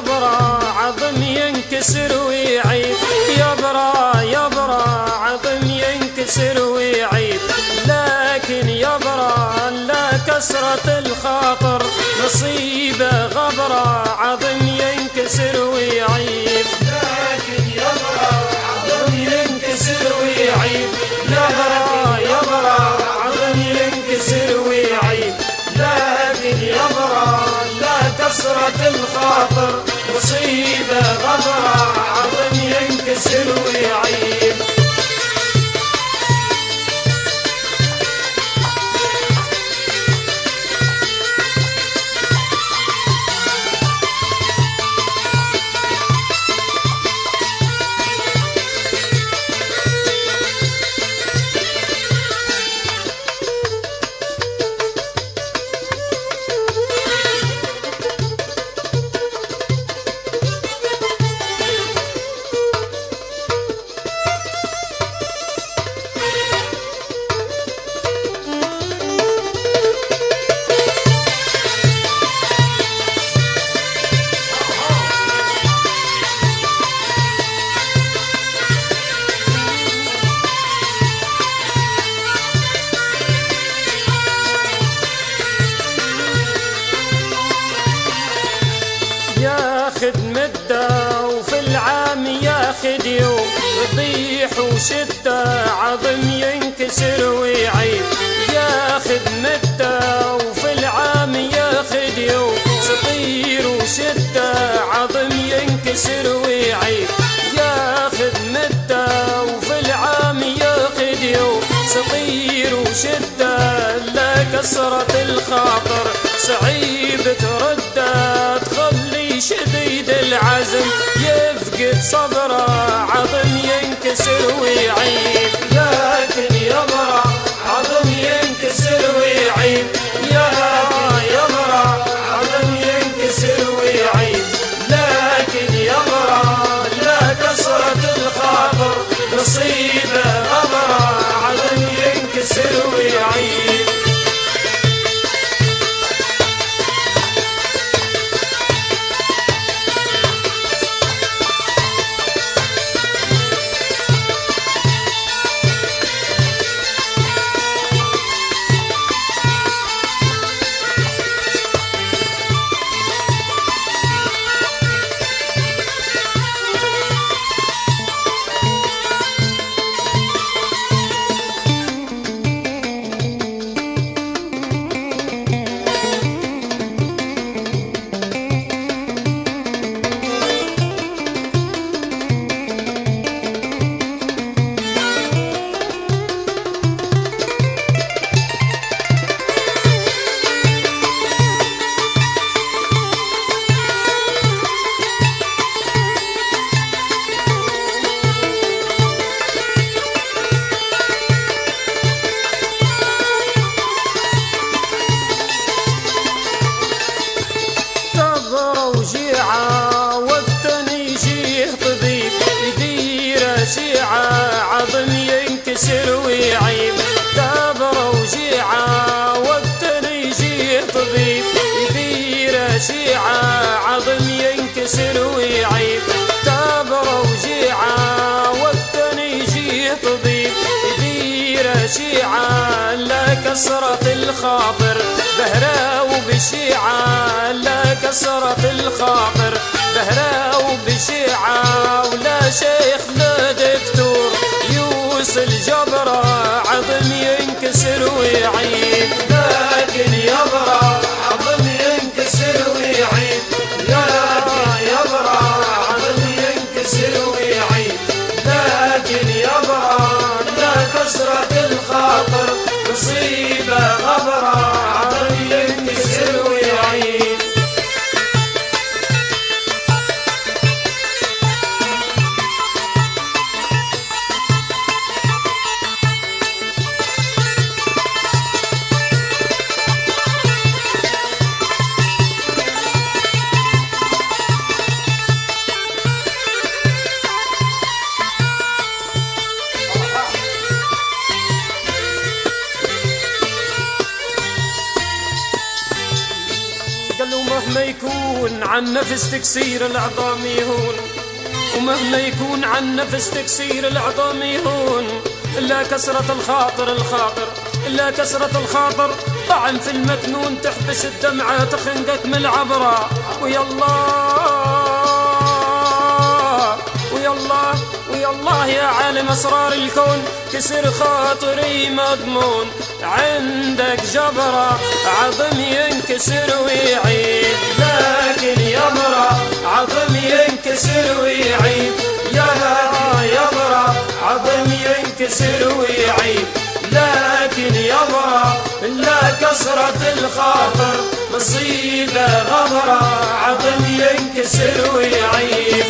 يبرى عظم ينكسر ويعيب، يبرى عظم ينكسر ويعيب، لكن يبرى لا كسرة الخاطر نصيبه غبرة عظم ينكسر ويعيب، لكن يبرى عظم ينكسر ويعيب، يبرى عظم ينكسر ويعيب، لكن يبرى لا كسرة الخاطر مصيبة غبرة عظم ينكسر ويعيب. ياخد مدة وفي العام ياخد يوم، يطيح وشدة عظم ينكسر ويعيب، ياخد مدة وفي العام ياخد يوم، سطير وشدة عظم ينكسر ويعيب، ياخد مدة وفي العام ياخد يوم، سطير وشدة لا كسرة الخاطر صعيب ترده تخلي شديد العزم يفقد صبره عظم ينكسر ويعيب، لكن يبرى عظم ينكسر ويعيب، يبرى عظم ينكسر ويعيب، لكن يبرى لا كسرة الخاطر نصيبه غبرة عظم ينكسر ويعيب. وجيعة وقت يجيه طبيب يدير شيعة عظم ينكسر ويعيب، دابرة وجيعة وقت يجيه طبيب يدير شيعة عظم ينكسر ويعيب، دابرة وجيعة وقت يجيه طبيب يدير شيعة لا كسرة الخاطر بهرة وبشيعة لا كسرة الخاطر بهرة وبشيعة ولا شيخ لا دكتور يوصل جبرة عظم ينكسر ويعيب، لكن يبرى عظم ينكسر ويعيب، يبرى عظم ينكسر ويعيب، لكن يبرى لا كسرة الخاطر مصيبة غبرة عظم ينكسر ويعيب. ومهما يكون عن نفس تكسير العظام يهون، ومهما يكون عن نفس تكسير العظام يهون، إلا كسرة الخاطر إلا كسرة الخاطر طعن في المكنون، تحبس الدمعة تخنقك من العبرة. ويا الله يا عالم أسرار الكون، كسر خاطري مضمون عندك جبرة، عظم ينكسر ويعيد لكن يبرى عظم ينكسر ويعيد، يبرى عظم ينكسر ويعيد، لكن يبرى إلا كسرة الخاطر مصيبة غبرة، عظم ينكسر ويعيد.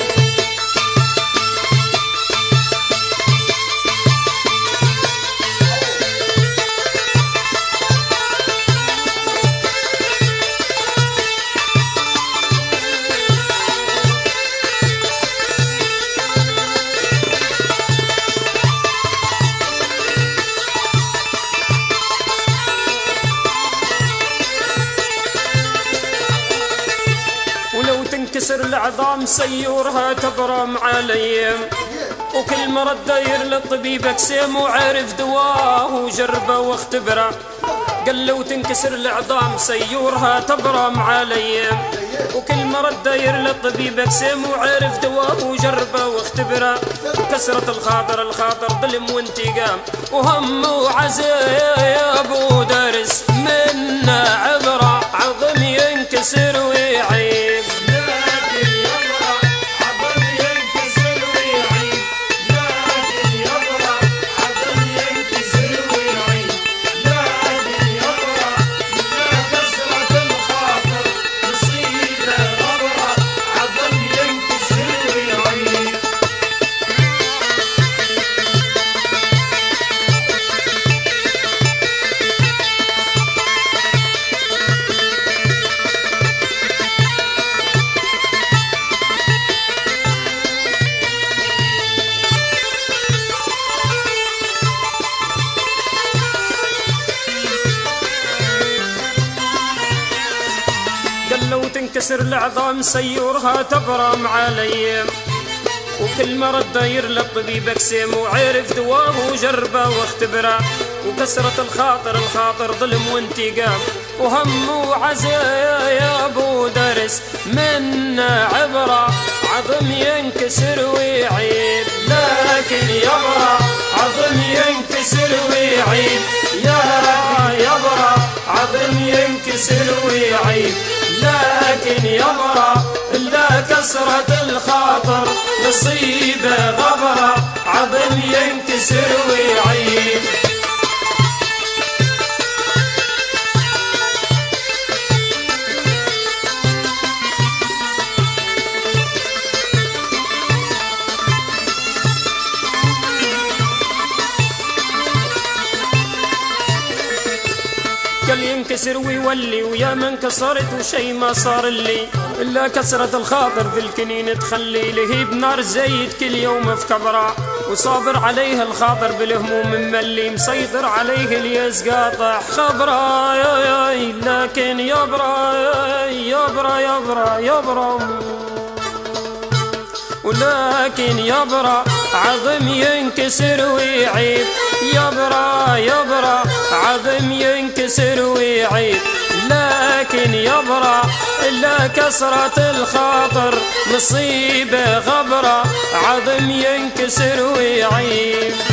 تنكسر العظام سيورها تبرم علي، وكل مرة داير للطبيب اقسم وعارف دواه وجربه واختبره. قال لو تنكسر العظام سيورها تبرم علي، وكل مرة داير للطبيب اقسم وعارف دواه وجربه واختبره. كسرة الخاطر ظلم وانتقام وهم وعذاب ودرس منا عبرة، عظم ينكسر ويعيب. لو تنكسر العظام سيورها تبرم علي، وكل مرة داير للطبيب اقسم وعرف دواه وجربه واختبره. وكسرة الخاطر ظلم وانتقام وهم وعذاب ودرس منا عبرة، عظم ينكسر ويعيد. لكن يبرى عظم ينكسر ويعيد، يبرى عظم ينكسر ويعيد، لكن يبرى إلا كسرة الخاطر مصيبة غبرة، عظم ينكسر ويعيد. قال ينكسر ويولي ويا من كسرت وشي ما صار لي، إلا كسرة الخاطر في الكنين تخلي لهيب نار زيت كل يوم في كبرة، وصابر عليها الخاطر بالهموم مملي، مسيطر عليه الياس قاطع خبرة. لكن يبرى ولكن يبرى عظم ينكسر ويعيب، يبرى عظم ينكسر ويعيب، لكن يبرى إلا كسرة الخاطر مصيبة غبرة، عظم ينكسر ويعيب.